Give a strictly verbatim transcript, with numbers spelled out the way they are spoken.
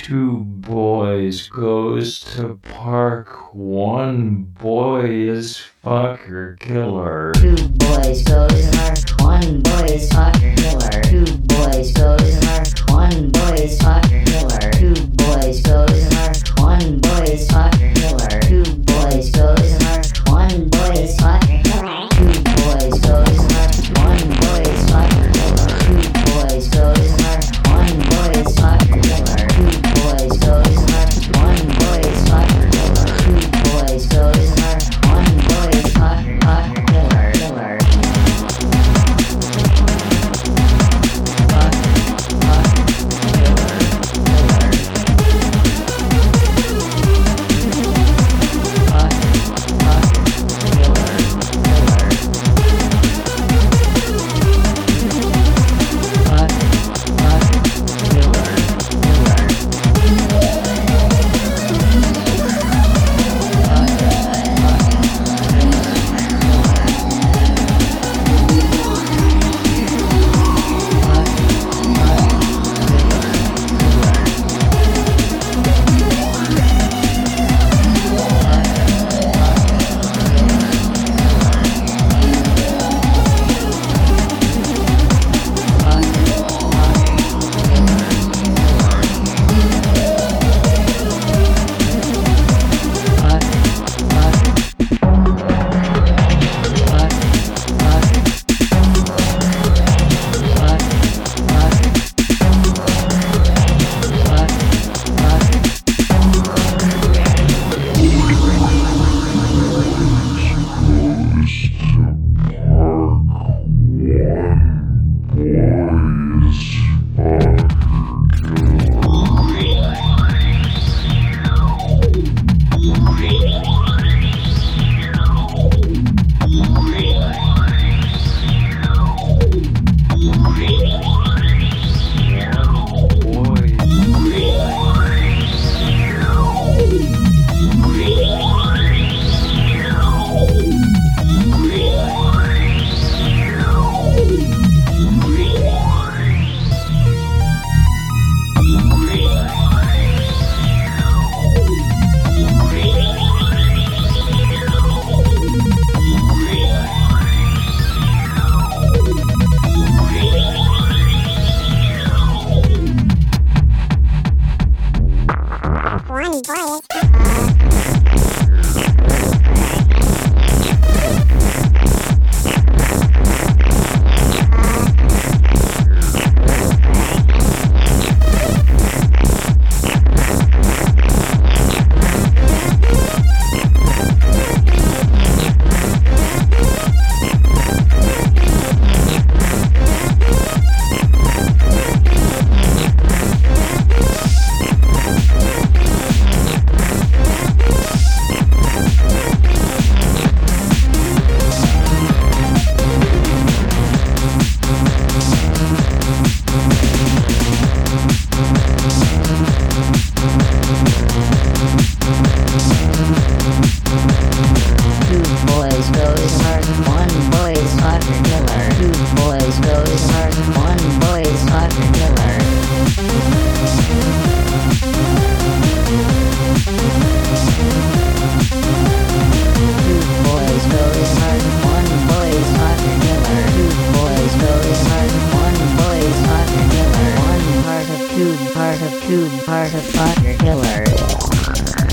two boys goes to park. One boy is fucker killer. Two boys go to park. One boy is fucker killer. Two boys go to park. One boy is fucker killer. Two boys go to park. One boy is fucker killer. Two boys go to park. One boy is fucker killer. Two boys go to park. One boy is fucker killer. Two boys go to park. One boy is fucker killer. Two boys go to park. One boy is fucker killer. Two boys go to park. One boy is fucker fucker killer killer. Part of two, part of fucker killer.